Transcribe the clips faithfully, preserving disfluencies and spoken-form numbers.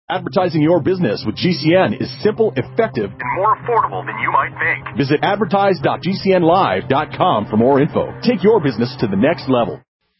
Advertising your business with G C N is simple, effective, and more affordable than you might think. Visit advertise dot g c n live dot com for more info. Take your business to the next level.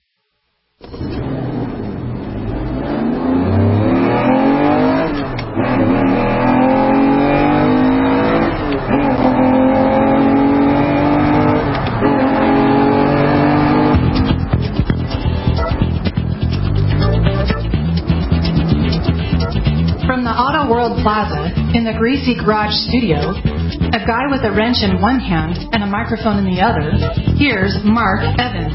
Plaza, in the Greasy Garage studio, a guy with a wrench in one hand and a microphone in the other, here's Mark Evans.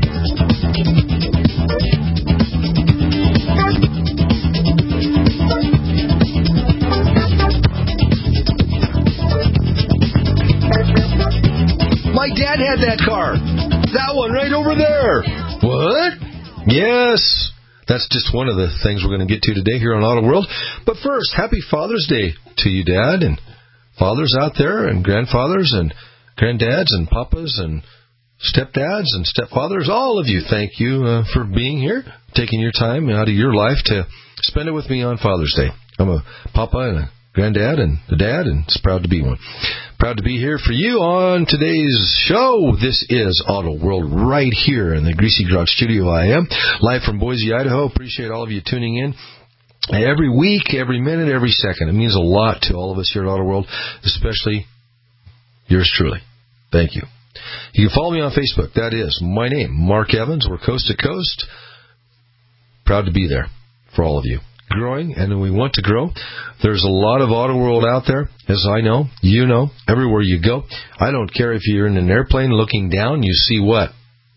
My dad had that car. That one right over there. What? Yes. That's just one of the things we're going to get to today here on Auto World. But first, happy Father's Day to you, Dad, and fathers out there, and grandfathers, and granddads, and papas, and stepdads, and stepfathers. All of you, thank you uh, for being here, taking your time out of your life to spend it with me on Father's Day. I'm a papa and a granddad and a dad, and it's proud to be one. Proud to be here for you on today's show. This is Auto World right here in the Greasy Garage studio. I am live from Boise, Idaho. Appreciate all of you tuning in every week, every minute, every second. It means a lot to all of us here at Auto World, especially yours truly. Thank you. You can follow me on Facebook. That is my name, Mark Evans. We're coast to coast. Proud to be there for all of you. Growing, and we want to grow. There's a lot of Auto World out there, as I know, you know, everywhere you go. I don't care if you're in an airplane looking down, you see what?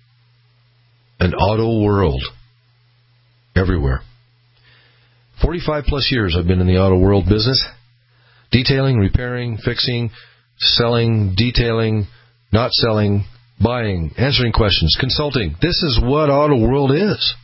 An Auto World. Everywhere. forty-five plus years I've been in the Auto World business. Detailing, repairing, fixing, selling, detailing, not selling, buying, answering questions, consulting. This is what Auto World is.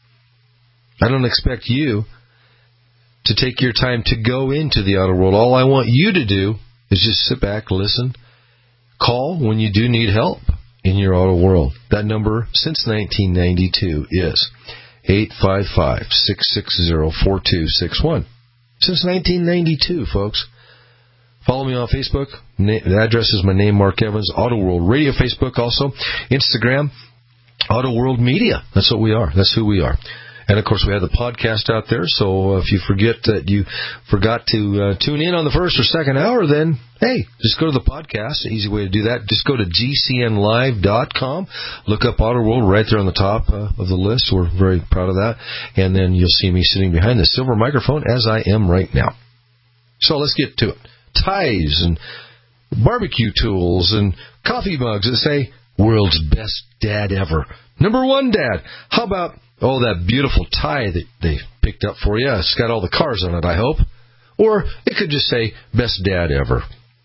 I don't expect you to take your time to go into the Auto World. All I want you to do is just sit back, listen, call when you do need help in your Auto World. That number since nineteen ninety-two is eight five five, six six zero, four two six one. Since nineteen ninety-two, folks. Follow me on Facebook. The address is my name, Mark Evans. Auto World Radio, Facebook also. Instagram, Auto World Media. That's what we are. That's who we are. And, of course, we have the podcast out there, so if you forget that you forgot to uh, tune in on the first or second hour, then, hey, just go to the podcast. An easy way to do that. Just go to G C N live dot com. Look up Auto World right there on the top uh, of the list. We're very proud of that. And then you'll see me sitting behind the silver microphone as I am right now. So let's get to it. Ties and barbecue tools and coffee mugs that say, world's best dad ever. Number one dad. How about... oh, that beautiful tie that they picked up for you. It's got all the cars on it, I hope. Or it could just say, best dad ever.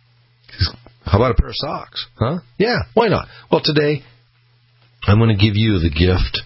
How about a pair of socks? Huh? Yeah, why not? Well, today, I'm going to give you the gift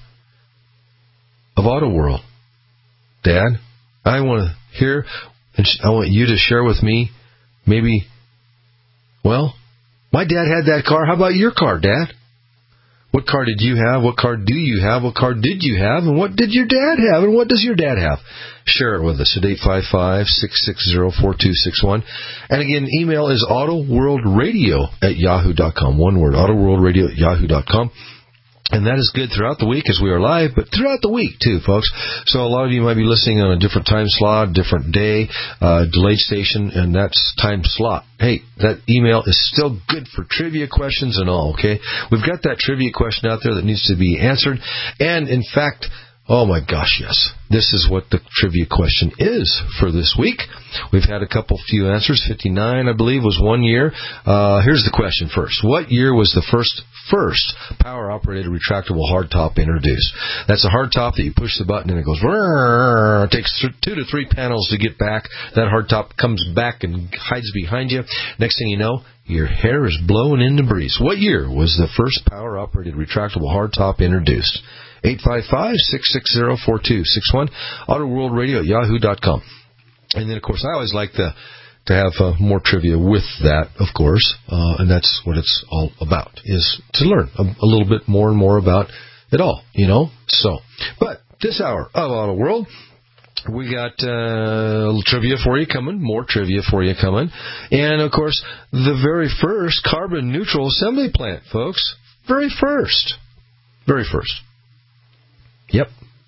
of Auto World. Dad, I want to hear, and I want you to share with me, maybe, well, my dad had that car. How about your car, Dad? What car did you have? What car do you have? What car did you have? And what did your dad have? And what does your dad have? Share it with us at eight five five, six six zero, four two six one. And again, email is autoworldradio at yahoo dot com. One word, autoworldradio at yahoo dot com. And that is good throughout the week as we are live, but throughout the week too, folks. So a lot of you might be listening on a different time slot, different day, uh, delayed station, and that's time slot. Hey, that email is still good for trivia questions and all, okay? We've got that trivia question out there that needs to be answered. And in fact, oh my gosh, yes. This is what the trivia question is for this week. We've had a couple few answers. fifty-nine, I believe, was one year. Uh, here's the question first. What year was the first, first power-operated retractable hardtop introduced? That's a hardtop that you push the button and it goes, it takes two to three panels to get back. That hardtop comes back and hides behind you. Next thing you know, your hair is blowing in the breeze. What year was the first power-operated retractable hardtop introduced? eight five five, six six zero, four two six one, autoworldradio at yahoo dot com. And then, of course, I always like to, to have uh, more trivia with that, of course, uh, and that's what it's all about, is to learn a, a little bit more and more about it all, you know. So, but this hour of Auto World, We got uh, a little trivia for you coming, more trivia for you coming. And, of course, the very first carbon-neutral assembly plant, folks. Very first. Very first. Yep.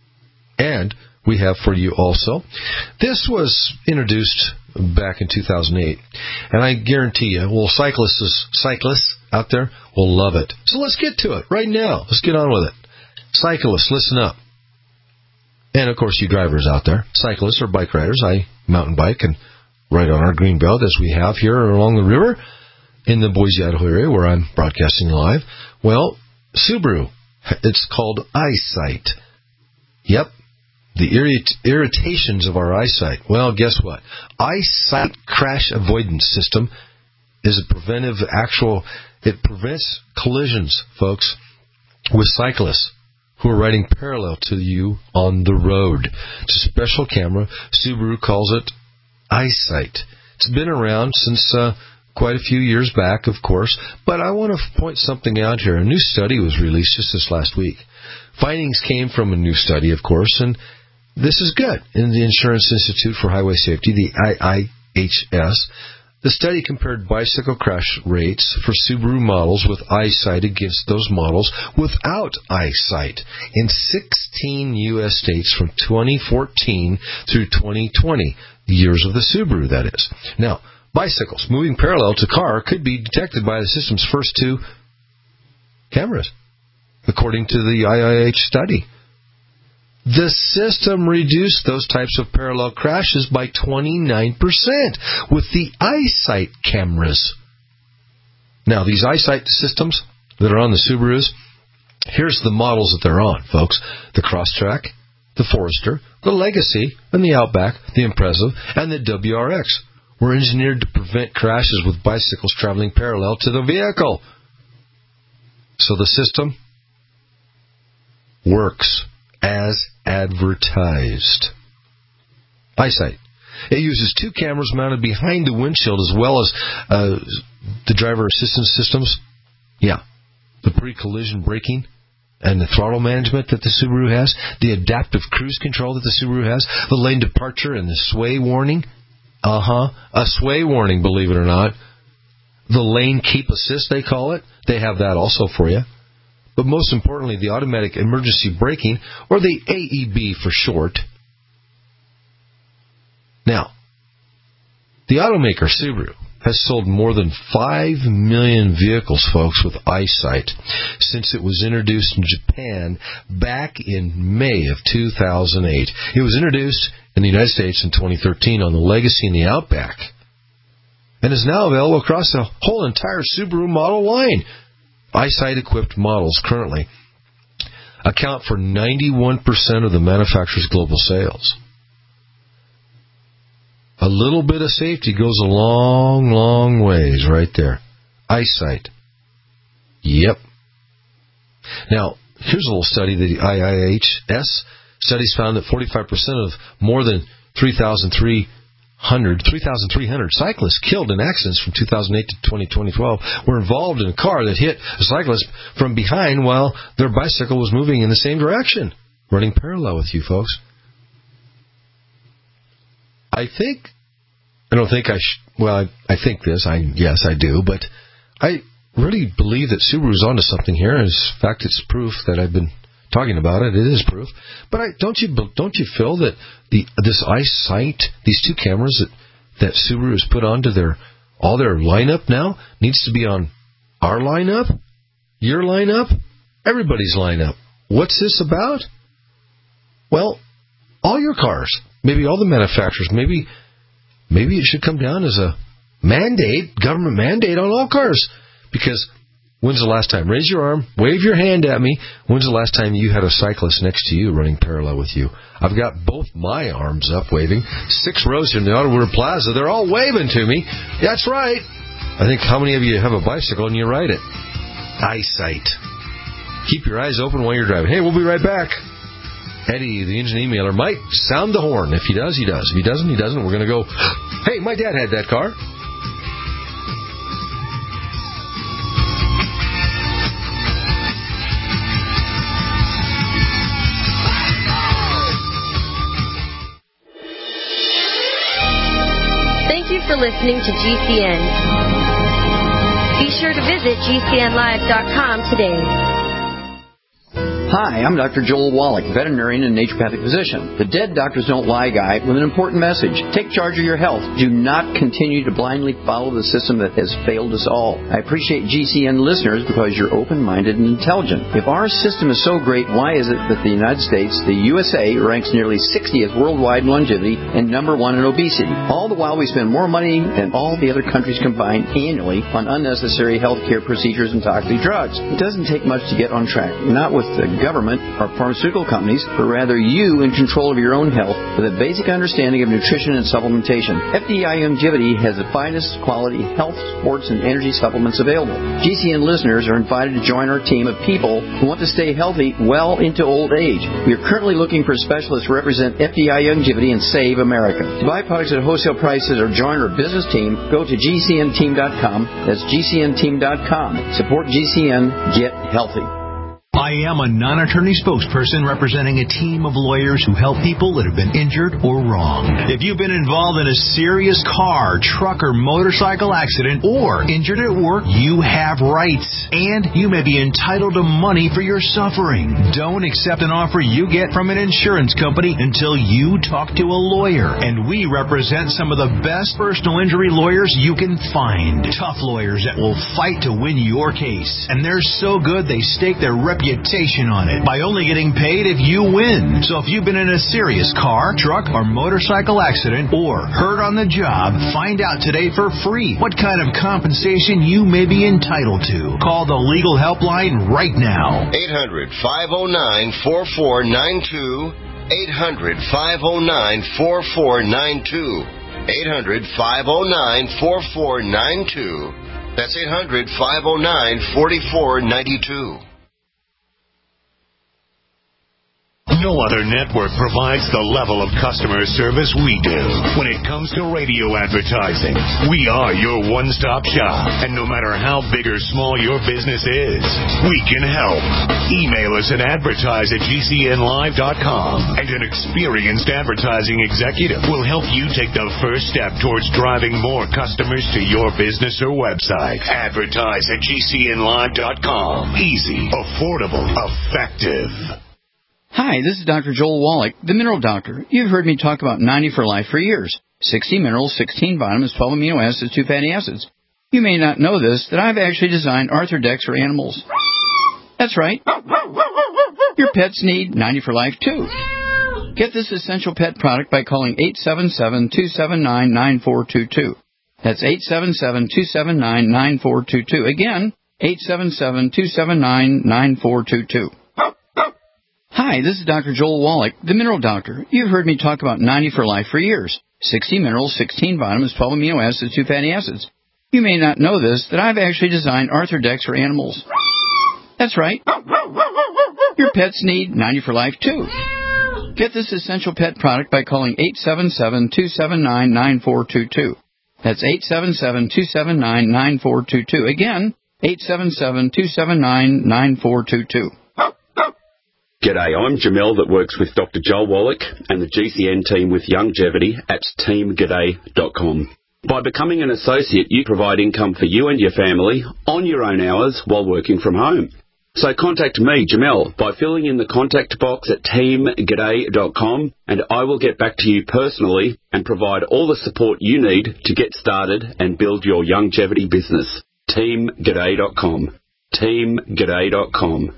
And we have for you also, this was introduced back in two thousand eight. And I guarantee you, well, cyclists, cyclists out there will love it. So let's get to it right now. Let's get on with it. Cyclists, listen up. And, of course, you drivers out there, cyclists or bike riders, I mountain bike and ride on our green belt as we have here along the river in the Boise, Idaho area where I'm broadcasting live. Well, Subaru, it's called EyeSight. Yep, the irrit- irritations of our eyesight. Well, guess what? EyeSight crash avoidance system is a preventive actual, it prevents collisions, folks, with cyclists who are riding parallel to you on the road. It's a special camera. Subaru calls it EyeSight. It's been around since uh, quite a few years back, of course, but I want to point something out here. A new study was released just this last week. Findings came from a new study, of course, and this is good. In the Insurance Institute for Highway Safety, the I I H S, the study compared bicycle crash rates for Subaru models with EyeSight against those models without EyeSight in sixteen U S states from twenty fourteen through twenty twenty, the years of the Subaru, that is. Now, bicycles moving parallel to car could be detected by the system's first two cameras, according to the I I H study. The system reduced those types of parallel crashes by twenty-nine percent with the EyeSight cameras. Now, these EyeSight systems that are on the Subarus, here's the models that they're on, folks. The Crosstrek, the Forester, the Legacy, and the Outback, the Impreza, and the W R X were engineered to prevent crashes with bicycles traveling parallel to the vehicle. So the system works as advertised. EyeSight. It uses two cameras mounted behind the windshield as well as uh, the driver assistance systems. Yeah. The pre-collision braking and the throttle management that the Subaru has. The adaptive cruise control that the Subaru has. The lane departure and the sway warning. Uh-huh. A sway warning, believe it or not. The lane keep assist, they call it. They have that also for you. But most importantly, the automatic emergency braking, or the A E B for short. Now, the automaker Subaru has sold more than five million vehicles, folks, with EyeSight since it was introduced in Japan back in May of two thousand eight. It was introduced in the United States in twenty thirteen on the Legacy and the Outback, and is now available across the whole entire Subaru model line. EyeSight-equipped models currently account for ninety-one percent of the manufacturer's global sales. A little bit of safety goes a long, long ways right there. EyeSight. Yep. Now, here's a little study. The I I H S studies found that forty-five percent of more than three thousand three hundred cyclists killed in accidents from two thousand eight to twenty twelve were involved in a car that hit a cyclist from behind while their bicycle was moving in the same direction, running parallel with you, folks. I think, I don't think I, sh- well, I, I think this, I yes, I do, but I really believe that Subaru's onto something here. In fact, it's proof that I've been talking about it. It is proof. But I, don't you don't you feel that the this EyeSight, these two cameras that, that Subaru has put onto their all their lineup now needs to be on our lineup, your lineup, everybody's lineup. What's this about? Well, all your cars, maybe all the manufacturers, maybe maybe it should come down as a mandate, government mandate on all cars. Because when's the last time? Raise your arm, wave your hand at me. When's the last time you had a cyclist next to you running parallel with you? I've got both my arms up waving. Six rows in the Autoworld Plaza. They're all waving to me. That's right. I think how many of you have a bicycle and you ride it? EyeSight. Keep your eyes open while you're driving. Hey, we'll be right back. Eddie, the engine emailer, might sound the horn. If he does, he does. If he doesn't, he doesn't. We're going to go, hey, my dad had that car. you for listening to G C N. Be sure to visit G C N live dot com today. Hi, I'm Doctor Joel Wallach, veterinarian and naturopathic physician. The Dead Doctors Don't Lie guy with an important message. Take charge of your health. Do not continue to blindly follow the system that has failed us all. I appreciate G C N listeners because you're open-minded and intelligent. If our system is so great, why is it that the United States, the U S A, ranks nearly sixtieth worldwide in longevity and number one in obesity? All the while we spend more money than all the other countries combined annually on unnecessary health care procedures and toxic drugs. It doesn't take much to get on track. Not with the government or pharmaceutical companies, but rather you in control of your own health with a basic understanding of nutrition and supplementation. F D I Longevity has the finest quality health, sports, and energy supplements available. G C N listeners are invited to join our team of people who want to stay healthy well into old age. We are currently looking for specialists to represent F D I Longevity and Save America. To buy products at wholesale prices or join our business team, go to G C N team dot com. That's G C N team dot com. Support G C N. Get healthy. I am a non-attorney spokesperson representing a team of lawyers who help people that have been injured or wronged. If you've been involved in a serious car, truck, or motorcycle accident or injured at work, you have rights, and you may be entitled to money for your suffering. Don't accept an offer you get from an insurance company until you talk to a lawyer, and we represent some of the best personal injury lawyers you can find. Tough lawyers that will fight to win your case, and they're so good they stake their reputation on it by only getting paid if you win. So if you've been in a serious car, truck, or motorcycle accident or hurt on the job, find out today for free what kind of compensation you may be entitled to. Call the legal helpline right now. eight hundred, five oh nine, four four nine two. eight hundred, five oh nine, four four nine two. eight hundred, five oh nine, four four nine two. That's eight hundred, five oh nine, four four nine two. No other network provides the level of customer service we do. When it comes to radio advertising, we are your one-stop shop. And no matter how big or small your business is, we can help. Email us at advertise at G C N live dot com, and an experienced advertising executive will help you take the first step towards driving more customers to your business or website. Advertise at G C N live dot com. Easy, affordable, effective. Hi, this is Doctor Joel Wallach, the Mineral Doctor. You've heard me talk about ninety for Life for years. sixty minerals, sixteen vitamins, twelve amino acids, two fatty acids. You may not know this, that I've actually designed Arthrodex for animals. That's right. Your pets need ninety for Life, too. Get this essential pet product by calling eight seven seven, two seven nine, nine four two two. That's eight seven seven, two seven nine, nine four two two. Again, eight seven seven, two seven nine, nine four two two. Hi, this is Doctor Joel Wallach, the Mineral Doctor. You've heard me talk about ninety for Life for years. sixty minerals, sixteen vitamins, twelve amino acids, two fatty acids. You may not know this, that I've actually designed Arthrodex for animals. That's right. Your pets need ninety for Life, too. Get this essential pet product by calling eight seven seven, two seven nine, nine four two two. That's eight seven seven, two seven nine, nine four two two. Again, eight seven seven, two seven nine, nine four two two. G'day, I'm Jamel that works with Doctor Joel Wallach and the G C N team with Longevity at team g'day dot com. By becoming an associate, you provide income for you and your family on your own hours while working from home. So contact me, Jamel, by filling in the contact box at team g'day dot com, and I will get back to you personally and provide all the support you need to get started and build your longevity business. team g'day dot com. team g'day dot com.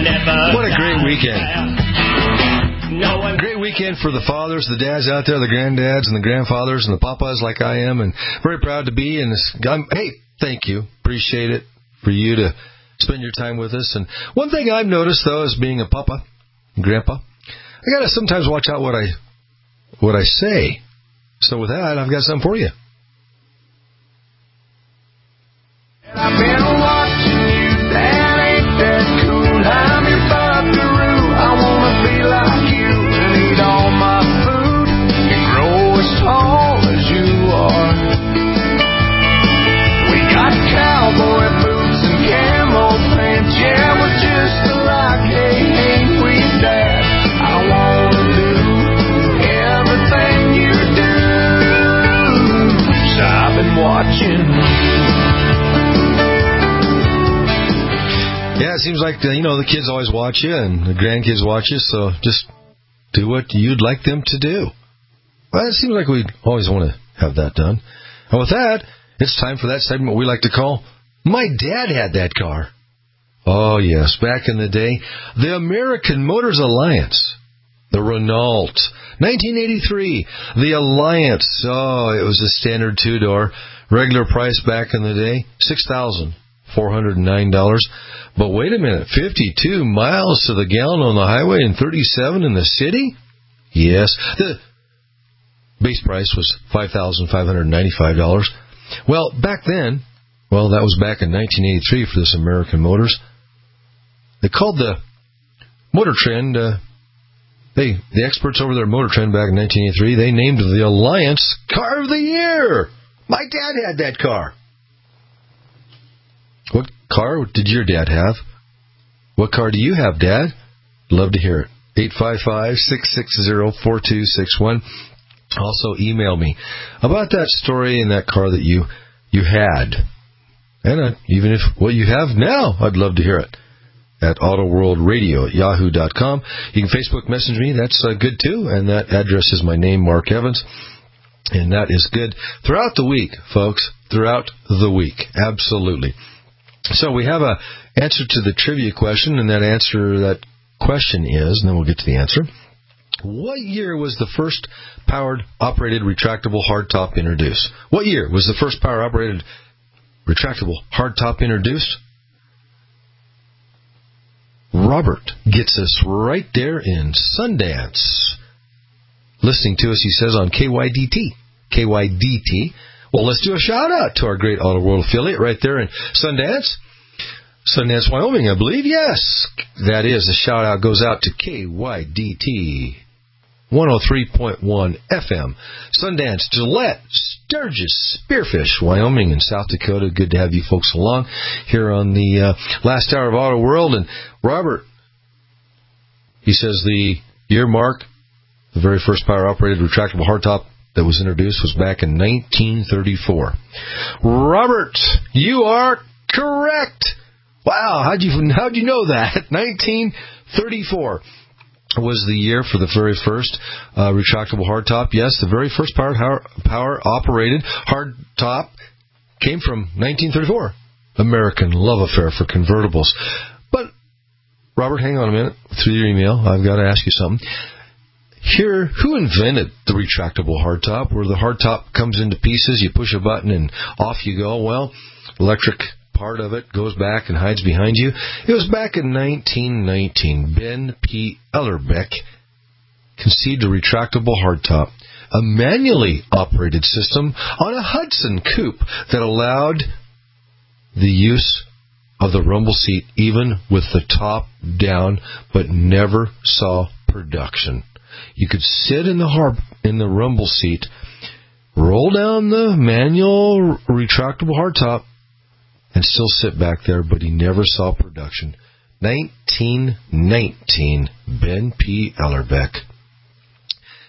What a great weekend. Great weekend for the fathers, the dads out there, the granddads and the grandfathers and the papas like I am, and very proud to be. And this, I'm, hey, thank you. Appreciate it for you to spend your time with us. And one thing I've noticed, though, is being a papa, grandpa, I got to sometimes watch out what I what I say. So with that, I've got something for you. I've been watching you, that ain't that cool. I'm your buckaroo, I wanna be like you and eat all my food and grow as tall as you are. We got cowboy boots and camo pants, yeah, we're just alike, hey, ain't we, Dad? I wanna do everything you do, 'cause I've been watching. Yeah, it seems like, the, you know, the kids always watch you and the grandkids watch you, so just do what you'd like them to do. Well, it seems like we always want to have that done. And with that, it's time for that segment we like to call My Dad Had That Car. Oh, yes, back in the day, the American Motors Alliance, the Renault. nineteen eighty-three, the Alliance. Oh, it was a standard two-door. Regular price back in the day, six thousand four hundred nine dollars. But wait a minute, fifty-two miles to the gallon on the highway and thirty-seven in the city? Yes. The base price was five thousand five hundred ninety-five dollars. Well, back then, well, that was back in nineteen eighty-three for this American Motors. They called the Motor Trend, uh, they, the experts over there at Motor Trend back in nineteen eighty-three, they named the Alliance Car of the Year. My dad had that car. What car did your dad have? What car do you have, Dad? Love to hear it. eight five five, six six zero, four two six one. Also, email me about that story and that car that you you had. And uh, even if what you have now, I'd love to hear it. At autoworldradio at yahoo dot com. You can Facebook message me. That's uh, good, too. And that address is my name, Mark Evans. And that is good throughout the week, folks. Throughout the week. Absolutely. So we have a answer to the trivia question, and that answer, that question is, and then we'll get to the answer. What year was the first powered operated retractable hardtop introduced? What year was the first power operated retractable hardtop introduced? Robert gets us right there in Sundance. Listening to us, he says, on K Y D T. K Y D T. Well, let's do a shout-out to our great Auto World affiliate right there in Sundance. Sundance, Wyoming, I believe. Yes, that is. The shout-out goes out to K Y D T one oh three point one F M. Sundance, Gillette, Sturgis, Spearfish, Wyoming, and South Dakota. Good to have you folks along here on the uh, last hour of Auto World. And Robert, he says the year mark, the very first power-operated retractable hardtop that was introduced was back in nineteen thirty-four. Robert, you are correct. Wow, how'd you how'd you know that? nineteen thirty-four was the year for the very first uh, retractable hardtop. Yes, the very first power power operated hardtop came from nineteen thirty-four. American love affair for convertibles. But Robert, hang on a minute. Through your email, I've got to ask you something. Here, who invented the retractable hardtop, where the hardtop comes into pieces, you push a button, and off you go? Well, electric part of it goes back and hides behind you. It was back in nineteen nineteen. Ben P. Ellerbeck conceived a retractable hardtop, a manually operated system on a Hudson coupe that allowed the use of the rumble seat even with the top down, but never saw production. You could sit in the harp, in the rumble seat, roll down the manual retractable hardtop, and still sit back there, but he never saw production. nineteen nineteen, Ben P. Ellerbeck.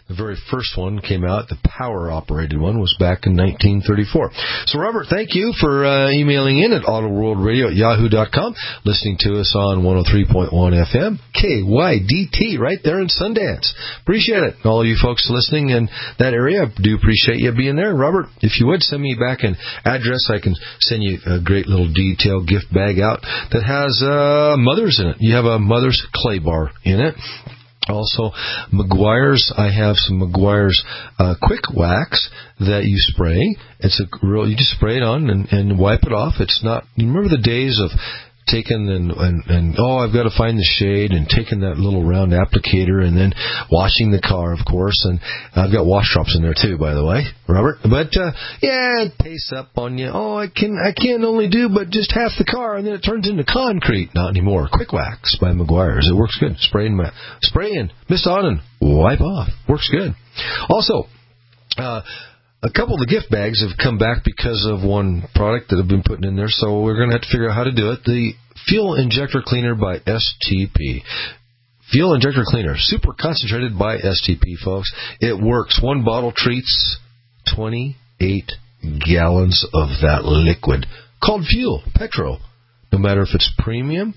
The very first one came out, the power-operated one, was back in nineteen thirty-four. So, Robert, thank you for uh, emailing in at autoworldradio at yahoo dot com, listening to us on one oh three point one F M, K Y D T, right there in Sundance. Appreciate it. All you folks listening in that area, I do appreciate you being there. Robert, if you would, send me back an address. I can send you a great little detailed gift bag out that has uh, Mother's in it. You have a Mother's clay bar in it. Also, Meguiar's, I have some Meguiar's uh, quick wax that you spray. It's a real, you just spray it on and, and wipe it off. It's not, you remember the days of taking and, and, and, oh, I've got to find the shade, and taking that little round applicator and then washing the car, of course. And I've got wash drops in there too, by the way, Robert. But, uh, yeah, it pastes up on you. Oh, I can, I can't only do but just half the car, and then it turns into concrete. Not anymore. Quick Wax by Meguiar's. It works good. Spray in, spray in, mist on, and wipe off. Works good. Also, uh, a couple of the gift bags have come back because of one product that I've been putting in there, so we're going to have to figure out how to do it. The Fuel Injector Cleaner by S T P. Fuel Injector Cleaner, super concentrated by S T P, folks. It works. One bottle treats twenty-eight gallons of that liquid called fuel, petrol. No matter if it's premium,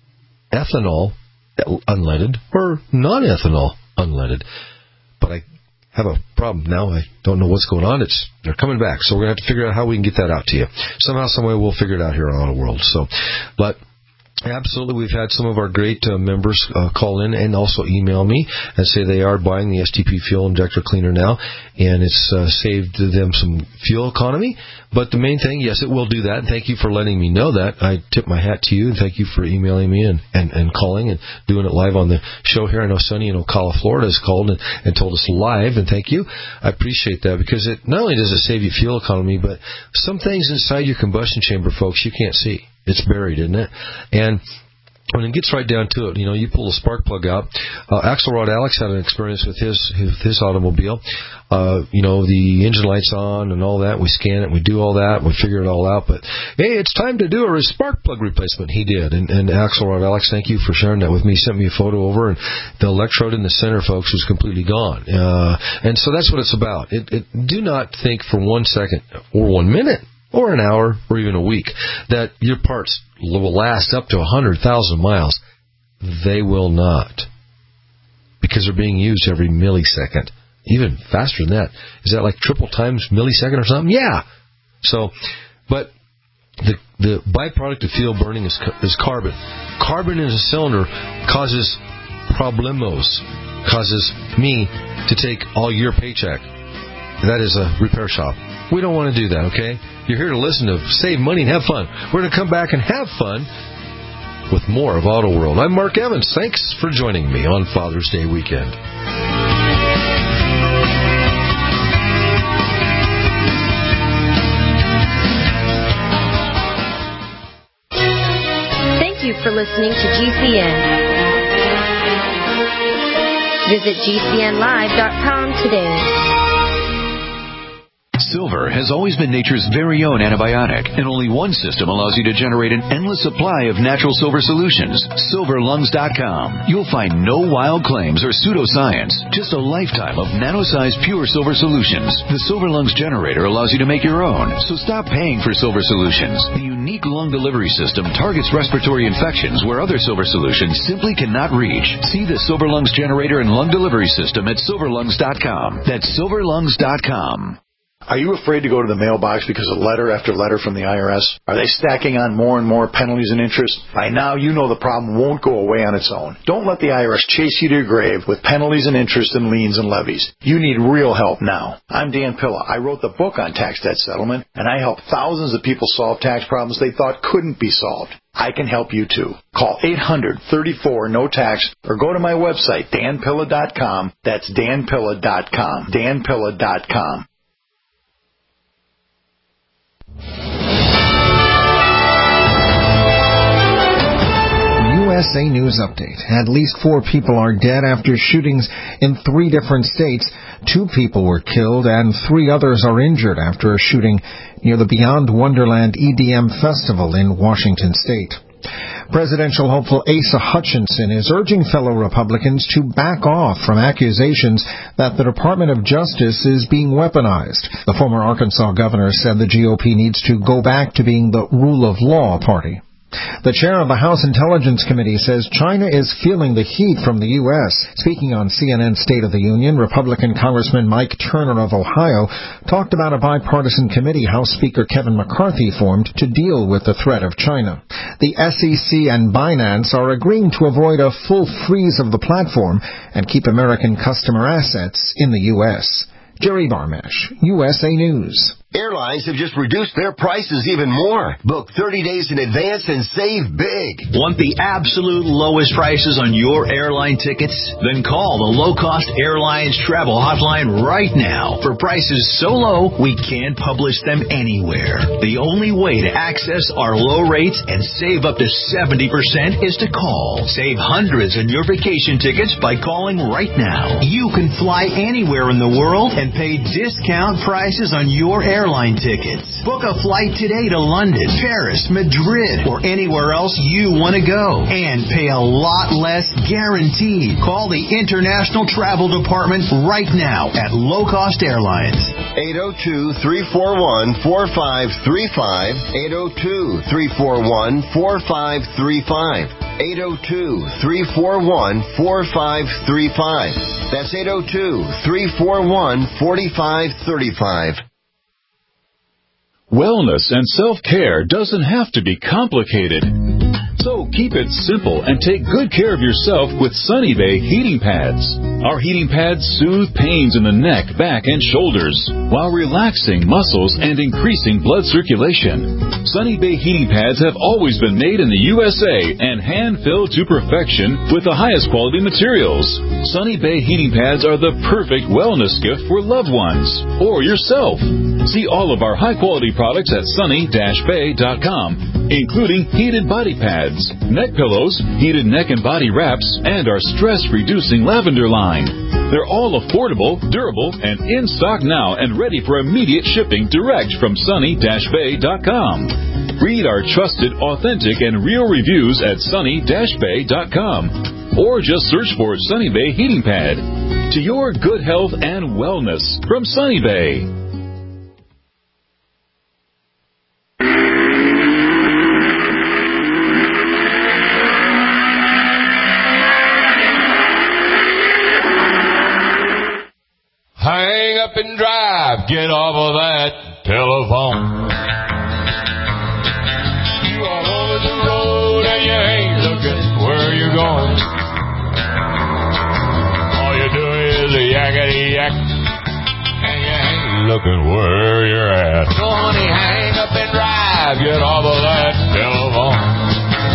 ethanol, unleaded, or non-ethanol, unleaded. But I have a problem now. I don't know what's going on. It's they're coming back, so we're going to have to figure out how we can get that out to you. Somehow, some way, we'll figure it out here on Auto World. So, but absolutely, we've had some of our great uh, members uh, call in and also email me and say they are buying the S T P Fuel Injector Cleaner now, and it's uh, saved them some fuel economy. But the main thing, yes, it will do that, and thank you for letting me know that. I tip my hat to you, and thank you for emailing me and, and, and calling and doing it live on the show here. I know Sonny in Ocala, Florida has called and, and told us live, and thank you. I appreciate that, because it not only does it save you fuel economy, but some things inside your combustion chamber, folks, you can't see. It's buried, isn't it? And when it gets right down to it, you know, you pull the spark plug out. Uh, Axelrod Alex had an experience with his his, his automobile. Uh, you know, the engine light's on and all that. We scan it, we do all that, we figure it all out. But, hey, it's time to do a spark plug replacement. He did. And, and Axelrod Alex, thank you for sharing that with me. He sent me a photo over, and the electrode in the center, folks, was completely gone. Uh, and so that's what it's about. It, it, do not think for one second or one minute or an hour, or even a week, that your parts will last up to one hundred thousand miles. They will not. Because they're being used every millisecond. Even faster than that. Is that like triple times millisecond or something? Yeah. So, but the the byproduct of fuel burning is, is carbon. Carbon in a cylinder causes problemos. Causes me to take all your paycheck. That is a repair shop. We don't want to do that, okay? You're here to listen to save money and have fun. We're going to come back and have fun with more of Auto World. I'm Mark Evans. Thanks for joining me on Father's Day weekend. Thank you for listening to G C N. Visit G C N live dot com today. Silver has always been nature's very own antibiotic, and only one system allows you to generate an endless supply of natural silver solutions. silver lungs dot com. You'll find no wild claims or pseudoscience, just a lifetime of nano-sized pure silver solutions. The Silver Lungs generator allows you to make your own, so stop paying for silver solutions. The unique lung delivery system targets respiratory infections where other silver solutions simply cannot reach. See the Silver Lungs generator and lung delivery system at silver lungs dot com. That's silver lungs dot com. Are you afraid to go to the mailbox because of letter after letter from the I R S? Are they stacking on more and more penalties and interest? By now, you know the problem won't go away on its own. Don't let the I R S chase you to your grave with penalties and interest and liens and levies. You need real help now. I'm Dan Pilla. I wrote the book on tax debt settlement, and I help thousands of people solve tax problems they thought couldn't be solved. I can help you too. Call eight hundred, thirty-four, no tax or go to my website, dan pilla dot com. That's dan pilla dot com. dan pilla dot com. U S A News Update. At least four people are dead after shootings in three different states. Two people were killed and three others are injured after a shooting near the Beyond Wonderland E D M Festival in Washington State. Presidential hopeful Asa Hutchinson is urging fellow Republicans to back off from accusations that the Department of Justice is being weaponized. The former Arkansas governor said the G O P needs to go back to being the rule of law party. The chair of the House Intelligence Committee says China is feeling the heat from the U S. Speaking on C N N's State of the Union, Republican Congressman Mike Turner of Ohio talked about a bipartisan committee House Speaker Kevin McCarthy formed to deal with the threat of China. The S E C and Binance are agreeing to avoid a full freeze of the platform and keep American customer assets in the U S. Jerry Barmash, U S A News. Airlines have just reduced their prices even more. Book thirty days in advance and save big. Want the absolute lowest prices on your airline tickets? Then call the Low Cost Airlines Travel Hotline right now for prices so low we can't publish them anywhere. The only way to access our low rates and save up to seventy percent is to call. Save hundreds on your vacation tickets by calling right now. You can fly anywhere in the world and pay discount prices on your airline Airline tickets. Book a flight today to London, Paris, Madrid, or anywhere else you want to go. And pay a lot less guaranteed. Call the International Travel Department right now at Low Cost Airlines. eight oh two, three four one, four five three five. eight oh two, three four one, four five three five. eight oh two, three four one, four five three five. That's eight oh two, three four one, four five three five. Wellness and self-care doesn't have to be complicated. So keep it simple and take good care of yourself with Sunny Bay heating pads. Our heating pads soothe pains in the neck, back, and shoulders while relaxing muscles and increasing blood circulation. Sunny Bay heating pads have always been made in the U S A and hand-filled to perfection with the highest quality materials. Sunny Bay heating pads are the perfect wellness gift for loved ones or yourself. See all of our high-quality products at sunny dash bay dot com, including heated body pads, neck pillows, heated neck and body wraps, and our stress-reducing lavender line. They're all affordable, durable, and in stock now and ready for immediate shipping direct from sunny dash bay dot com. Read our trusted, authentic, and real reviews at sunny dash bay dot com. Or just search for Sunny Bay Heating Pad. To your good health and wellness from Sunny Bay. Hang up and drive, get off of that telephone. You all over the road and you ain't looking where you're going. All you do is a yakety yak, and you ain't looking where you're at. So honey, hang up and drive, get off of that telephone.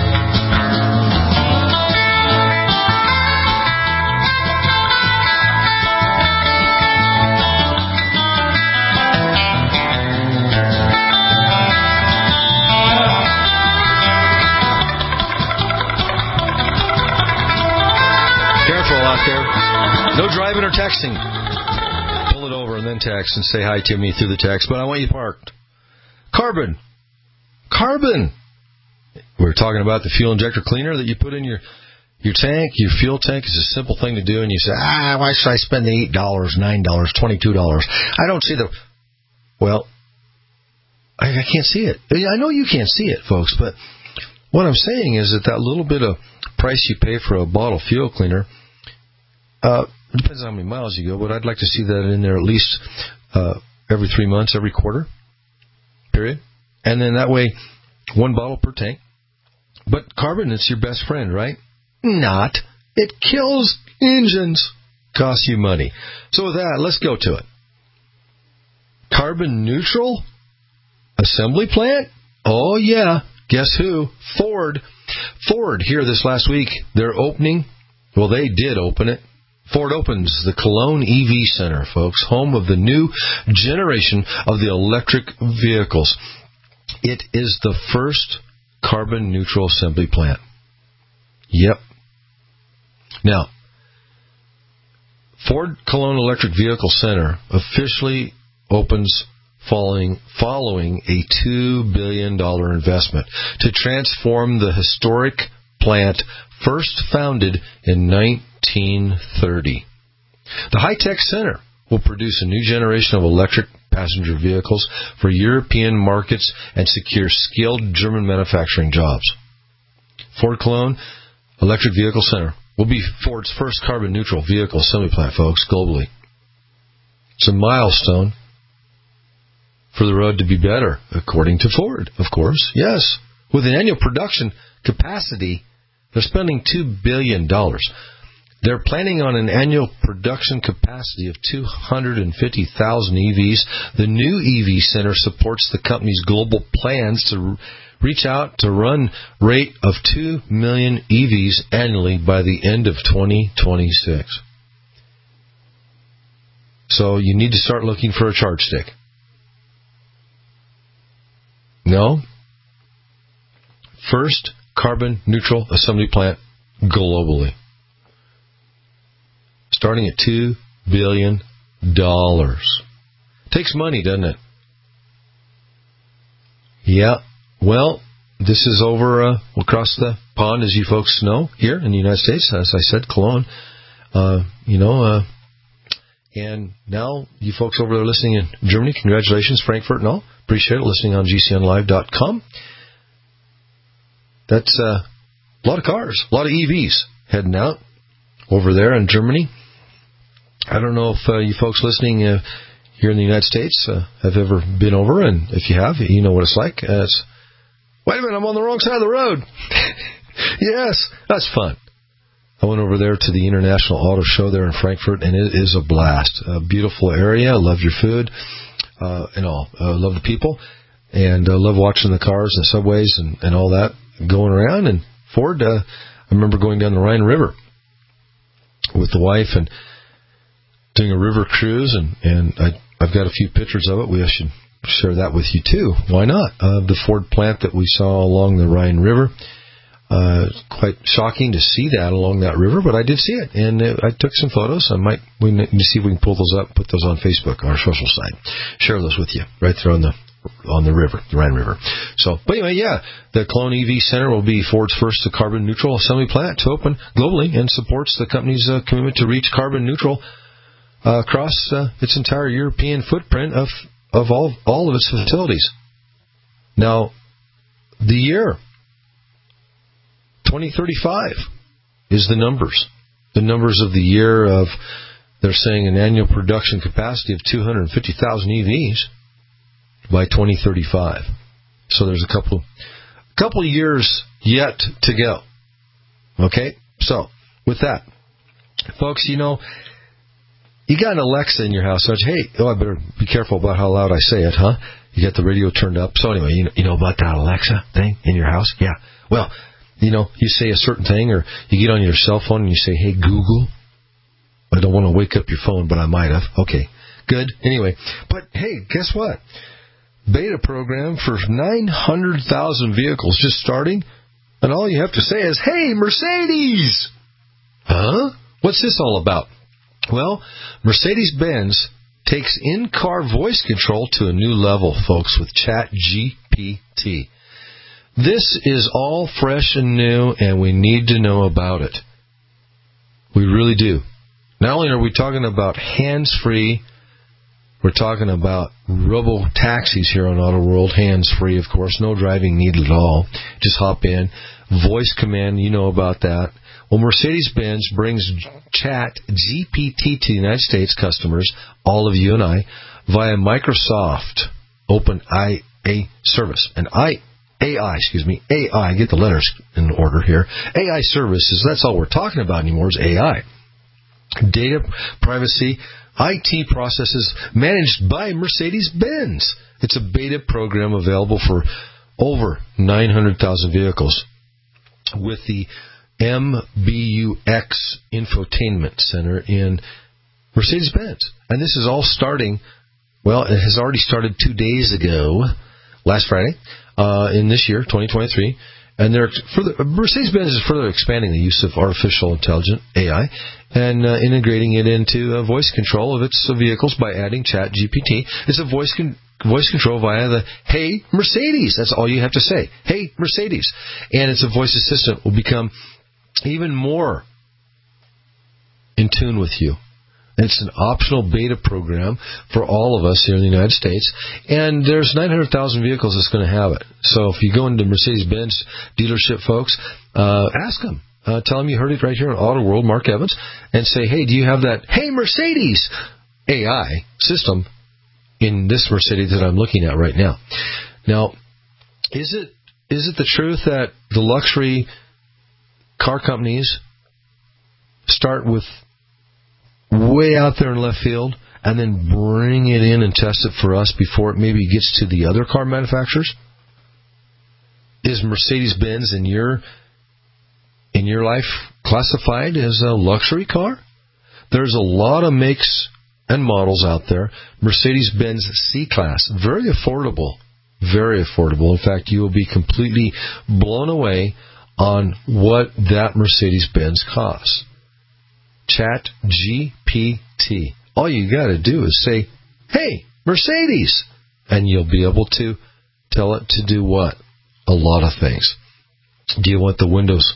Out there. No driving or texting. Pull it over and then text and say hi to me through the text, but I want you parked. Carbon. Carbon. We were talking about the fuel injector cleaner that you put in your your tank, your fuel tank. Is a simple thing to do, and you say, ah, why should I spend the eight dollars, nine dollars, twenty-two dollars? I don't see the... Well, I, I can't see it. I know you can't see it, folks, but what I'm saying is that that little bit of price you pay for a bottle fuel cleaner, Uh, it depends on how many miles you go, but I'd like to see that in there at least uh, every three months, every quarter, period. And then that way, one bottle per tank. But carbon, it's your best friend, right? Not. It kills engines. Costs you money. So with that, let's go to it. Carbon neutral assembly plant? Oh, yeah. Guess who? Ford. Ford, here this last week, they're opening. Well, they did open it. Ford opens the Cologne E V Center, folks, home of the new generation of the electric vehicles. It is the first carbon-neutral assembly plant. Yep. Now, Ford Cologne Electric Vehicle Center officially opens following, following a two billion dollars investment to transform the historic plant first founded in nineteen thirty. The High-Tech Center will produce a new generation of electric passenger vehicles for European markets and secure skilled German manufacturing jobs. Ford Cologne Electric Vehicle Center will be Ford's first carbon-neutral vehicle assembly plant, folks, globally. It's a milestone for the road to be better, according to Ford, of course. Yes, with an annual production capacity, they're spending two billion dollars. They're planning on an annual production capacity of two hundred fifty thousand E Vs. The new E V Center supports the company's global plans to reach out to run rate of two million E Vs annually by the end of twenty twenty-six. So you need to start looking for a charge stick. No? First carbon neutral assembly plant globally. Starting at two billion dollars. Takes money, doesn't it? Yeah. Well, this is over uh, across the pond, as you folks know, here in the United States. As I said, Cologne. Uh, you know, uh, and now you folks over there listening in Germany, congratulations, Frankfurt and all. Appreciate it, listening on G C N live dot com. That's uh, a lot of cars, a lot of E Vs heading out over there in Germany. I don't know if uh, you folks listening uh, here in the United States uh, have ever been over, and if you have, you know what it's like. Uh, it's, wait a minute, I'm on the wrong side of the road. Yes, that's fun. I went over there to the International Auto Show there in Frankfurt, and it is a blast. A beautiful area. I love your food uh, and all. I uh, love the people, and I uh, love watching the cars and subways and, and all that going around. And Ford, uh, I remember going down the Rhine River with the wife and doing a river cruise, and, and I, I've got a few pictures of it. We should share that with you, too. Why not? Uh, the Ford plant that we saw along the Rhine River. Uh, quite shocking to see that along that river, but I did see it, and uh, I took some photos. I might we need to see if we can pull those up, put those on Facebook, our social site, share those with you right there on the on the river, the Rhine River. So, but anyway, yeah, the Cologne E V Center will be Ford's first carbon neutral assembly plant to open globally, and supports the company's uh, commitment to reach carbon neutral uh, across uh, its entire European footprint of of all all of its facilities. Now, the year twenty thirty-five is the numbers. The numbers of the year of, they're saying an annual production capacity of two hundred fifty thousand E Vs by twenty thirty-five. So there's a couple, couple years yet to go. Okay? So, with that, folks, you know, you got an Alexa in your house. So, hey, oh, I better be careful about how loud I say it, huh? You got the radio turned up. So anyway, you know, you know about that Alexa thing in your house? Yeah. Well, you know, you say a certain thing, or you get on your cell phone and you say, hey, Google. I don't want to wake up your phone, but I might have. Okay, good. Anyway, but hey, guess what? Beta program for nine hundred thousand vehicles just starting, and all you have to say is, hey, Mercedes! Huh? What's this all about? Well, Mercedes-Benz takes in-car voice control to a new level, folks, with Chat G P T. This is all fresh and new, and we need to know about it. We really do. Not only are we talking about hands-free, we're talking about robo-taxis here on Auto World, hands-free, of course, no driving needed at all. Just hop in. Voice command, you know about that. Well, Mercedes-Benz brings Chat G P T to the United States customers, all of you and I, via Microsoft Open I A service. And I A I, excuse me, A I, get the letters in order here. A I services, that's all we're talking about anymore is A I. Data privacy, I T processes managed by Mercedes-Benz. It's a beta program available for over nine hundred thousand vehicles with the M B U X Infotainment Center in Mercedes-Benz. And this is all starting, well, it has already started two days ago, last Friday. Uh, in this year, twenty twenty-three, and they're further, Mercedes-Benz is further expanding the use of artificial intelligence, A I, and uh, integrating it into uh, voice control of its uh, vehicles by adding Chat G P T. It's a voice con- voice control via the Hey Mercedes. That's all you have to say. Hey Mercedes. And it's a voice assistant will become even more in tune with you. It's an optional beta program for all of us here in the United States, and there's nine hundred thousand vehicles that's going to have it. So if you go into Mercedes-Benz dealership, folks, uh, ask them. Uh, tell them you heard it right here on Auto World, Mark Evans, and say, hey, do you have that Hey Mercedes A I system in this Mercedes that I'm looking at right now? Now, is it is it the truth that the luxury car companies start with way out there in left field and then bring it in and test it for us before it maybe gets to the other car manufacturers? Is Mercedes-Benz in your in your life classified as a luxury car? There's a lot of makes and models out there. Mercedes-Benz C-Class, very affordable, very affordable. In fact, you will be completely blown away on what that Mercedes-Benz costs. Chat G P T. All you got to do is say, hey, Mercedes, and you'll be able to tell it to do what? A lot of things. Do you want the windows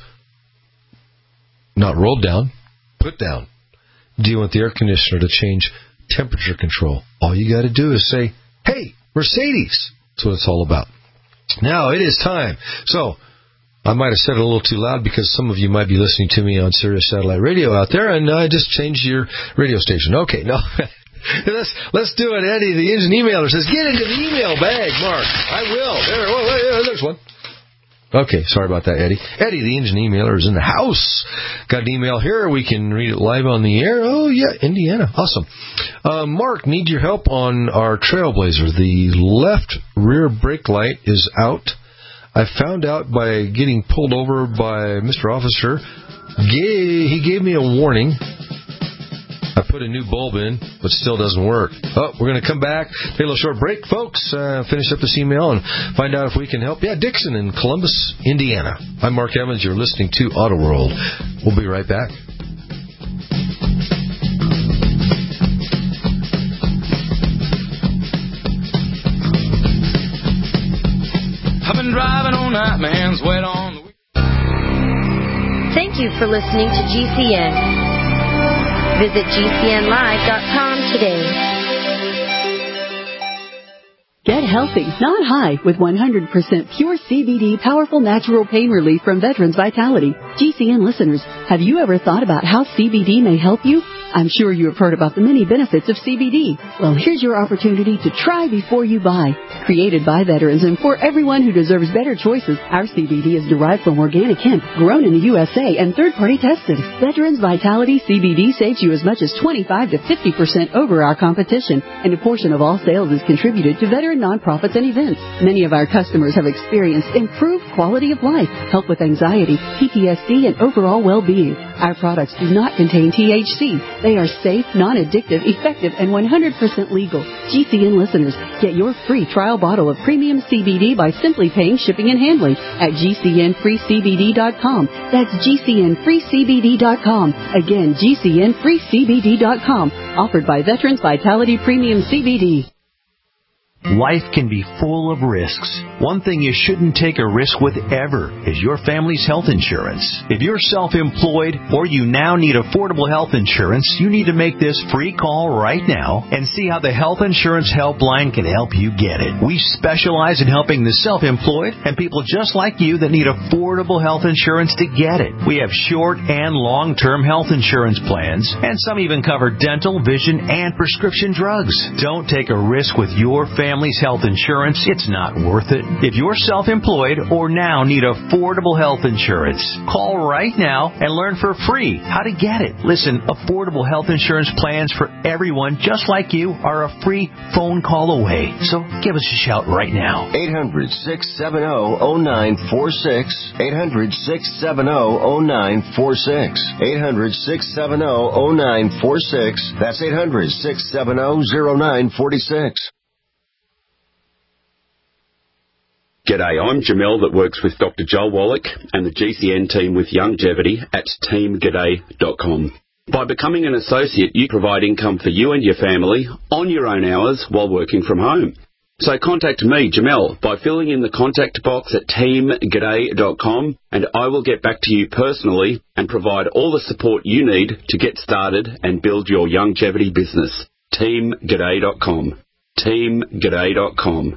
not rolled down, put down? Do you want the air conditioner to change temperature control? All you got to do is say, hey, Mercedes. That's what it's all about. Now it is time. So I might have said it a little too loud because some of you might be listening to me on Sirius Satellite Radio out there, and I just changed your radio station. Okay, no. let's let's do it. Eddie, the engine emailer, says, get into the email bag, Mark. I will. There, oh, there, there's one. Okay, sorry about that, Eddie. Eddie, the engine emailer, is in the house. Got an email here. We can read it live on the air. Oh, yeah, Indiana. Awesome. Uh, Mark, need your help on our Trailblazer. The left rear brake light is out. I found out by getting pulled over by Mister Officer. He gave me a warning. I put a new bulb in, but still doesn't work. Oh, we're going to come back, take a little short break, folks, uh, finish up this email and find out if we can help. Yeah, Dixon in Columbus, Indiana. I'm Mark Evans. You're listening to Auto World. We'll be right back. I've been driving all night, my hands wet on the wheel. Thank you for listening to G C N. Visit G C N live dot com today. Get healthy, not high, with one hundred percent pure C B D powerful natural pain relief from Veterans Vitality. G C N listeners, have you ever thought about how C B D may help you? I'm sure you have heard about the many benefits of C B D. Well, here's your opportunity to try before you buy. Created by veterans and for everyone who deserves better choices, our C B D is derived from organic hemp, grown in the U S A and third-party tested. Veterans Vitality C B D saves you as much as twenty-five to fifty percent over our competition, and a portion of all sales is contributed to veteran nonprofits and events. Many of our customers have experienced improved quality of life, help with anxiety, P T S D, and overall well-being. Our products do not contain T H C. They are safe, non-addictive, effective, and one hundred percent legal. G C N listeners, get your free trial bottle of premium C B D by simply paying shipping and handling at G C N free C B D dot com. That's G C N free C B D dot com. Again, G C N free C B D dot com. Offered by Veterans Vitality Premium C B D. Life can be full of risks. One thing you shouldn't take a risk with ever is your family's health insurance. If you're self-employed or you now need affordable health insurance, you need to make this free call right now and see how the Health Insurance Helpline can help you get it. We specialize in helping the self-employed and people just like you that need affordable health insurance to get it. We have short and long-term health insurance plans, and some even cover dental, vision, and prescription drugs. Don't take a risk with your family. Family's health insurance, it's not worth it. If you're self-employed or now need affordable health insurance, call right now and learn for free how to get it. Listen, affordable health insurance plans for everyone just like you are a free phone call away. So give us a shout right now. eight hundred, six seven zero, zero nine four six. eight hundred, six seven zero, zero nine four six. eight hundred, six seven zero, zero nine four six. That's eight hundred, six seven zero, zero nine four six. G'day, I'm Jamel that works with Doctor Joel Wallach and the G C N team with Longevity at team g'day dot com. By becoming an associate, you provide income for you and your family on your own hours while working from home. So contact me, Jamel, by filling in the contact box at team g'day dot com, and I will get back to you personally and provide all the support you need to get started and build your longevity business. team g'day dot com. team g'day dot com.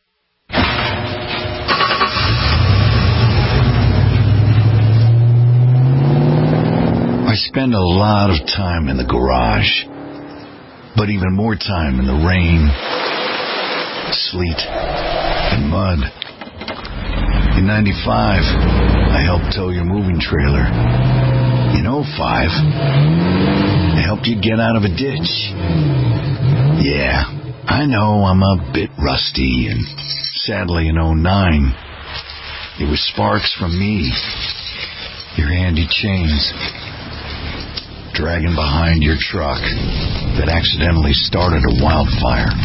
I spend a lot of time in the garage, but even more time in the rain, sleet, and mud. In ninety-five, I helped tow your moving trailer. In oh five, I helped you get out of a ditch. Yeah, I know I'm a bit rusty, and sadly in oh nine, it was sparks from me, your handy chains, dragging behind your truck that accidentally started a wildfire.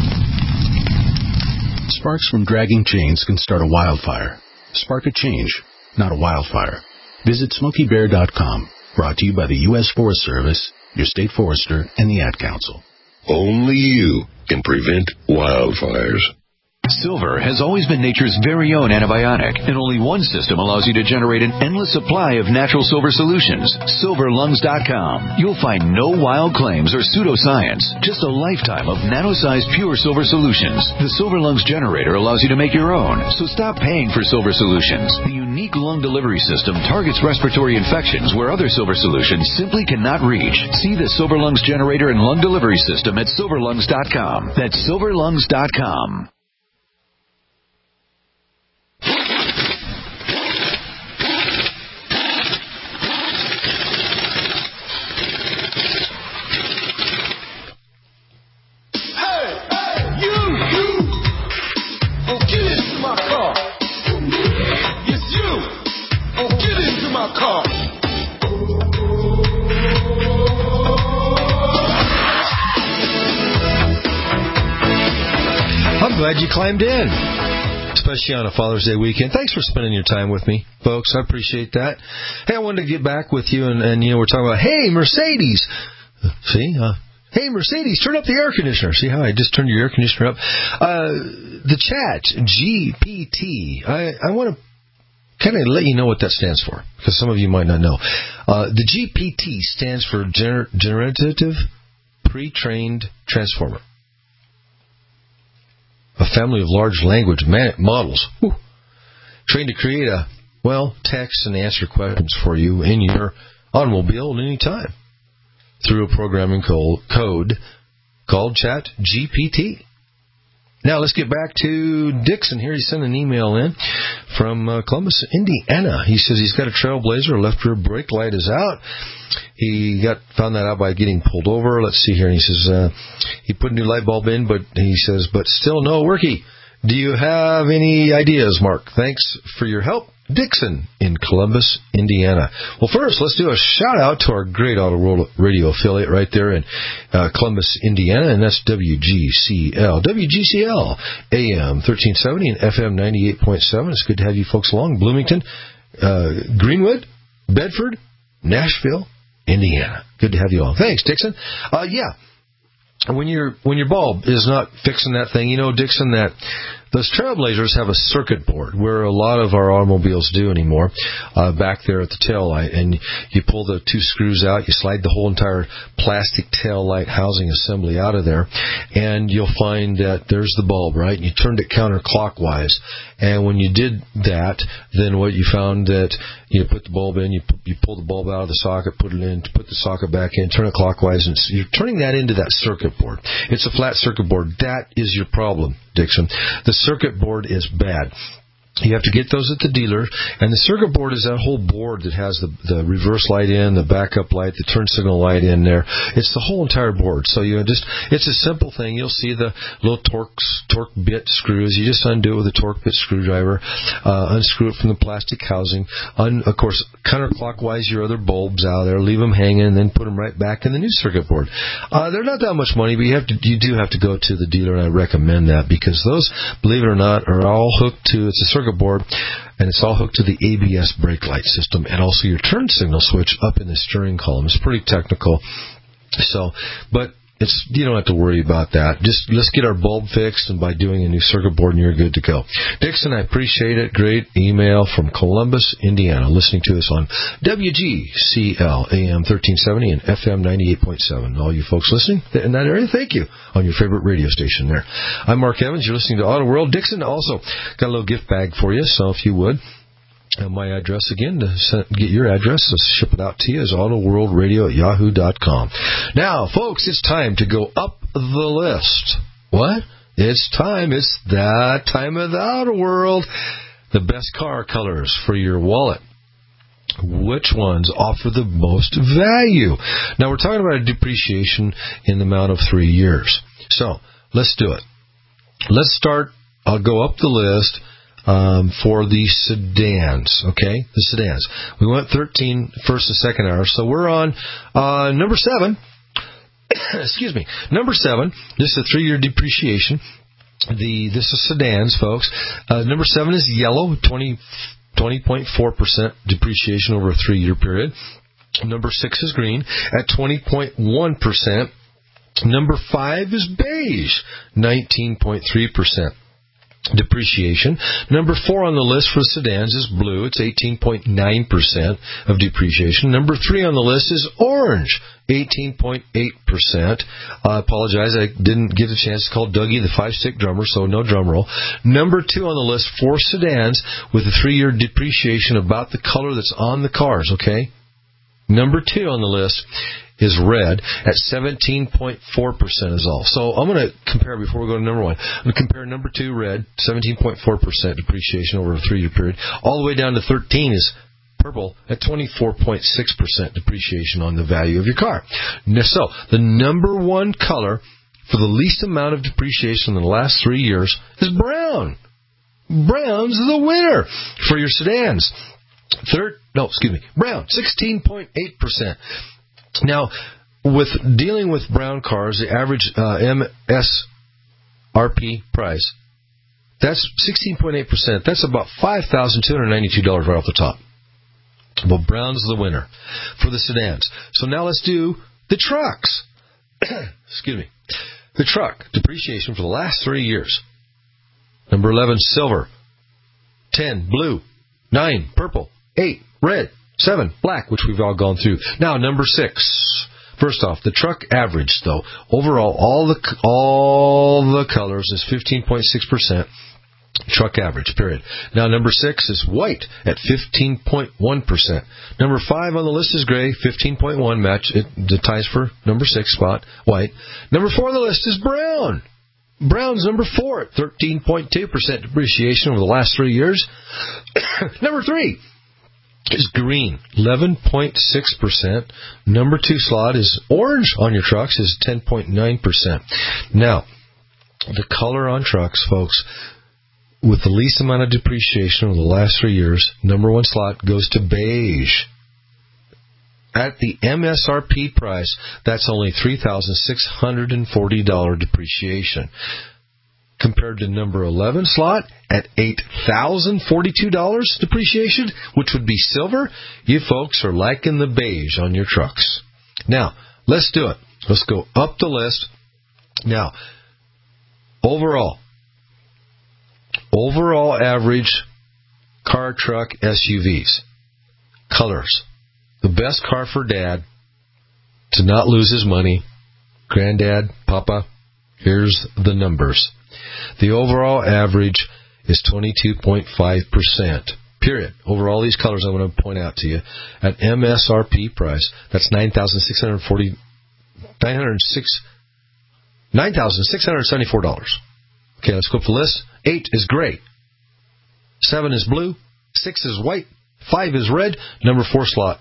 Sparks from dragging chains can start a wildfire. Spark a change, not a wildfire. Visit smokey bear dot com. Brought to you by the U S Forest Service, your state forester, and the Ad Council. Only you can prevent wildfires. Silver has always been nature's very own antibiotic, and only one system allows you to generate an endless supply of natural silver solutions. silver lungs dot com. You'll find no wild claims or pseudoscience, just a lifetime of nano-sized pure silver solutions. The Silver Lungs generator allows you to make your own, so stop paying for silver solutions. The unique lung delivery system targets respiratory infections where other silver solutions simply cannot reach. See the Silver Lungs generator and lung delivery system at silver lungs dot com. That's silver lungs dot com. I'm glad you climbed in, especially on a Father's Day weekend. Thanks for spending your time with me, folks. I appreciate that. Hey, I wanted to get back with you, and, and you know, we're talking about, hey, Mercedes. See? Uh, hey, Mercedes, turn up the air conditioner. See how I just turned your air conditioner up? Uh, the chat, G P T. I, I want to kind of let you know what that stands for, because some of you might not know. Uh, the G P T stands for Gener- Generative Pre-Trained Transformer. A family of large language man- models whew, trained to create a, well, text and answer questions for you in your automobile at any time through a programming co- code called Chat G P T. Now, let's get back to Dixon here. He sent an email in from uh, Columbus, Indiana. He says he's got a Trailblazer. Left rear brake light is out. He got found that out by getting pulled over. Let's see here. He says uh, he put a new light bulb in, but he says, but still no worky. Do you have any ideas, Mark? Thanks for your help. Dixon in Columbus, Indiana. Well, first, let's do a shout-out to our great Auto World radio affiliate right there in uh, Columbus, Indiana, and that's W G C L. W G C L, A M thirteen seventy and F M ninety-eight point seven. It's good to have you folks along. Bloomington, uh, Greenwood, Bedford, Nashville, Indiana. Good to have you all. Thanks, Dixon. Uh, yeah. When your when your bulb is not fixing that thing, you know, Dixon, that those Trailblazers have a circuit board, where a lot of our automobiles do anymore, uh, back there at the tail light, and you pull the two screws out, you slide the whole entire plastic tail light housing assembly out of there, and you'll find that there's the bulb, right? You turned it counterclockwise, and when you did that, then what you found that you put the bulb in, you you pull the bulb out of the socket, put it in, put the socket back in, turn it clockwise, and you're turning that into that circuit board. It's a flat circuit board. That is your problem, Dixon. The circuit board is bad. You have to get those at the dealer, and the circuit board is that whole board that has the, the reverse light in, the backup light, the turn signal light in there. It's the whole entire board. So you just, it's a simple thing. You'll see the little torque, torque bit screws. You just undo it with a torque bit screwdriver, uh, unscrew it from the plastic housing. Un, of course, counterclockwise your other bulbs out there, leave them hanging, and then put them right back in the new circuit board. Uh, they're not that much money, but you have to, you do have to go to the dealer, and I recommend that, because those, believe it or not, are all hooked to, it's a circuit board, and it's all hooked to the A B S brake light system, and also your turn signal switch up in the steering column. It's pretty technical. So, but It's, you don't have to worry about that. Just let's get our bulb fixed, and by doing a new circuit board, and you're good to go. Dixon, I appreciate it. Great email from Columbus, Indiana, listening to us on W G C L A M thirteen seventy and F M ninety-eight point seven. All you folks listening in that area, thank you on your favorite radio station there. I'm Mark Evans. You're listening to Auto World. Dixon also got a little gift bag for you, so if you would. Uh, my address again, to send, get your address, to ship it out to you, is autoworldradio at yahoo dot com. Now, folks, it's time to go up the list. What? It's time. It's that time of the Auto World. The best car colors for your wallet. Which ones offer the most value? Now, we're talking about a depreciation in the amount of three years. So, let's do it. Let's start. I'll go up the list. Um, for the sedans, okay? The sedans. We went thirteen first and second hour, so we're on uh, number seven. Excuse me. Number seven. This is a three-year depreciation. The This is sedans, folks. Uh, number seven is yellow, twenty point four percent depreciation over a three-year period. Number six is green at twenty point one percent. Number five is beige, nineteen point three percent. Depreciation. Number four on the list for sedans is blue. It's eighteen point nine percent of depreciation. Number three on the list is orange, eighteen point eight percent. I apologize, I didn't get a chance to call Dougie the five-stick drummer, so no drum roll. Number two on the list for sedans with a three-year depreciation about the color that's on the cars, okay? Number two on the list is red at seventeen point four percent is all. So I'm going to compare, before we go to number one, I'm going to compare number two, red, seventeen point four percent depreciation over a three-year period. All the way down to thirteen is purple at twenty-four point six percent depreciation on the value of your car. So the number one color for the least amount of depreciation in the last three years is brown. Brown's the winner for your sedans. Third, no, excuse me, brown, sixteen point eight percent. Now, with dealing with brown cars, the average uh, M S R P price, that's sixteen point eight percent. That's about five thousand two hundred ninety-two dollars right off the top. Well, brown's the winner for the sedans. So now let's do the trucks. Excuse me. The truck depreciation for the last three years. Number eleven, silver. ten, blue. nine, purple. eight, red. seven, black, which we've all gone through. Now, number six. First off, the truck average, though. Overall, all the all the colors is fifteen point six percent. Truck average, period. Now, number six is white at fifteen point one percent. Number five on the list is gray, fifteen point one, match. It the ties for number six spot, white. Number four on the list is brown. Brown's number four at thirteen point two percent depreciation over the last three years. Number three is green, eleven point six percent. Number two slot is orange on your trucks, is ten point nine percent. Now, the color on trucks, folks, with the least amount of depreciation over the last three years, number one slot goes to beige. At the M S R P price, that's only three thousand six hundred forty dollars depreciation. Compared to number eleven slot at eight thousand forty-two dollars depreciation, which would be silver, you folks are liking the beige on your trucks. Now, let's do it. Let's go up the list. Now, overall, overall average car, truck, S U Vs, colors. The best car for Dad to not lose his money. Granddad, Papa, here's the numbers. The overall average is twenty-two point five percent. Period. Over all these colors I want to point out to you. At M S R P price, that's nine thousand six hundred forty nine hundred six nine thousand six hundred seventy-four dollars. Okay, let's go up the list. Eight is gray. Seven is blue. Six is white. Five is red. Number four slot.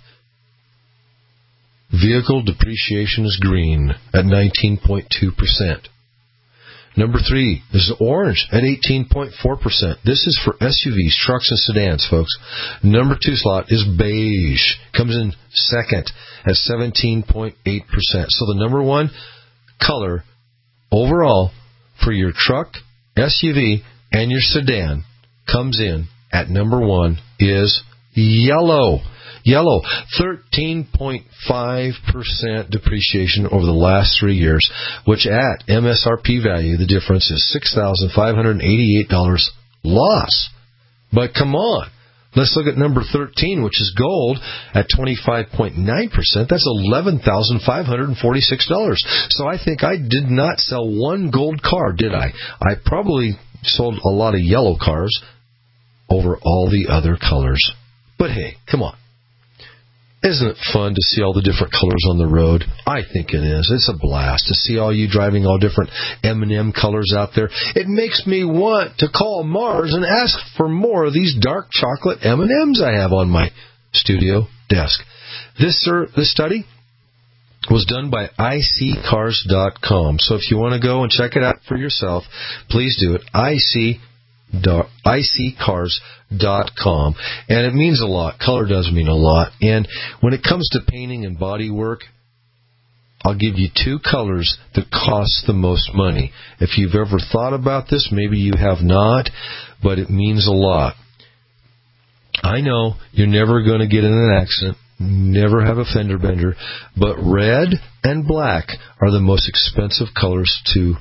Vehicle depreciation is green at nineteen point two percent. Number three is orange at eighteen point four percent. This is for S U Vs, trucks, and sedans, folks. Number two slot is beige. Comes in second at seventeen point eight percent. So the number one color overall for your truck, S U V, and your sedan comes in at number one is yellow. Yellow, thirteen point five percent depreciation over the last three years, which at M S R P value, the difference is six thousand five hundred eighty-eight dollars loss. But come on, let's look at number thirteen, which is gold at twenty-five point nine percent. That's eleven thousand five hundred forty-six dollars. So I think I did not sell one gold car, did I? I probably sold a lot of yellow cars over all the other colors. But hey, come on. Isn't it fun to see all the different colors on the road? I think it is. It's a blast to see all you driving all different M and M colors out there. It makes me want to call Mars and ask for more of these dark chocolate M and M's I have on my studio desk. This, sir, this study was done by I C cars dot com. So if you want to go and check it out for yourself, please do it. I C I C cars dot com. And it means a lot. Color does mean a lot. And when it comes to painting and body work, I'll give you two colors that cost the most money. If you've ever thought about this, maybe you have not, but it means a lot. I know you're never going to get in an accident, never have a fender bender, but red and black are the most expensive colors to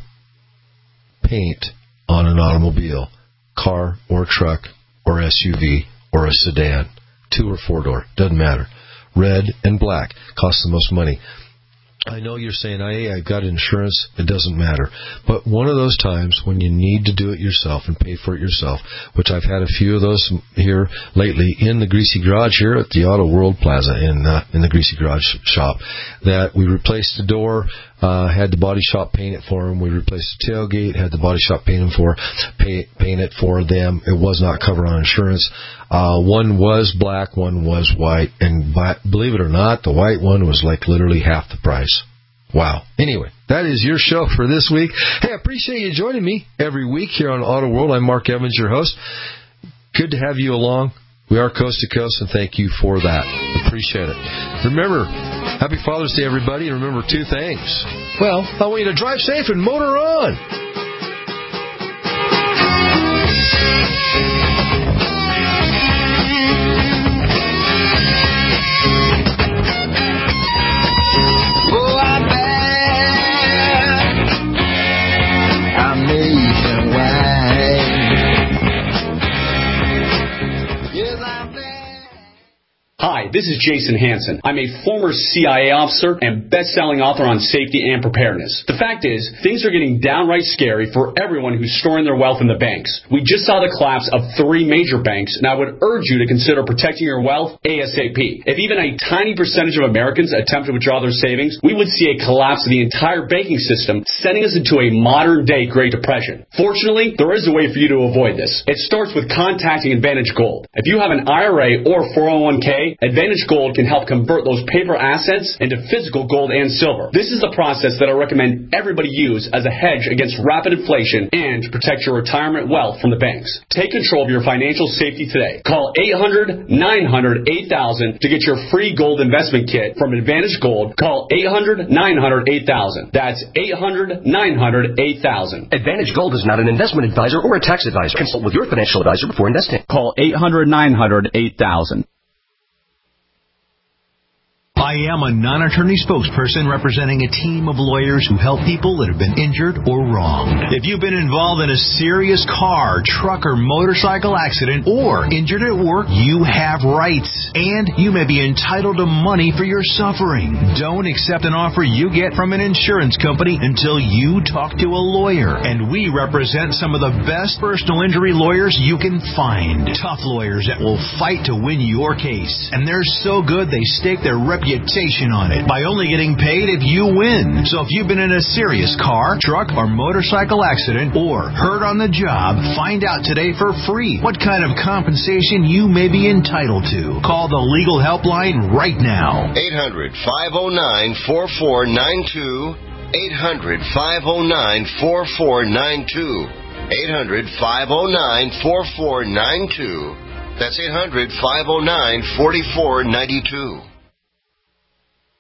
paint on an automobile, car or truck or S U V or a sedan, two or four door, doesn't matter. Red and black cost the most money. I know you're saying, hey, I got insurance, it doesn't matter. But one of those times when you need to do it yourself and pay for it yourself, which I've had a few of those here lately in the Greasy Garage here at the Auto World Plaza in uh, in the Greasy Garage shop, that we replaced the door, uh, had the body shop paint it for them. We replaced the tailgate, had the body shop paint them for, pay, paint it for them. It was not covered on insurance. Uh, one was black, one was white, and by, believe it or not, the white one was like literally half the price. Wow. Anyway, that is your show for this week. Hey, I appreciate you joining me every week here on Auto World. I'm Mark Evans, your host. Good to have you along. We are coast to coast, and thank you for that. Appreciate it. Remember, happy Father's Day, everybody, and remember two things. Well, I want you to drive safe and motor on. Hi, this is Jason Hansen. I'm a former C I A officer and best-selling author on safety and preparedness. The fact is, things are getting downright scary for everyone who's storing their wealth in the banks. We just saw the collapse of three major banks, and I would urge you to consider protecting your wealth ASAP. If even a tiny percentage of Americans attempt to withdraw their savings, we would see a collapse of the entire banking system, sending us into a modern-day Great Depression. Fortunately, there is a way for you to avoid this. It starts with contacting Advantage Gold. If you have an I R A or four oh one k, Advantage Gold can help convert those paper assets into physical gold and silver. This is the process that I recommend everybody use as a hedge against rapid inflation and to protect your retirement wealth from the banks. Take control of your financial safety today. Call eight hundred nine hundred eight thousand to get your free gold investment kit from Advantage Gold. Call eight hundred nine hundred eight thousand. That's eight hundred nine hundred eight thousand. Advantage Gold is not an investment advisor or a tax advisor. Consult with your financial advisor before investing. Call eight hundred nine hundred eight thousand. I am a non-attorney spokesperson representing a team of lawyers who help people that have been injured or wronged. If you've been involved in a serious car, truck, or motorcycle accident or injured at work, you have rights, and you may be entitled to money for your suffering. Don't accept an offer you get from an insurance company until you talk to a lawyer, and we represent some of the best personal injury lawyers you can find. Tough lawyers that will fight to win your case, and they're so good they stake their reputation on it by only getting paid if you win. So if you've been in a serious car, truck, or motorcycle accident or hurt on the job, find out today for free what kind of compensation you may be entitled to. Call the legal helpline right now. eight hundred five oh nine four four nine two. eight hundred five oh nine four four nine two. eight hundred five oh nine four four nine two. That's eight hundred five oh nine four four nine two.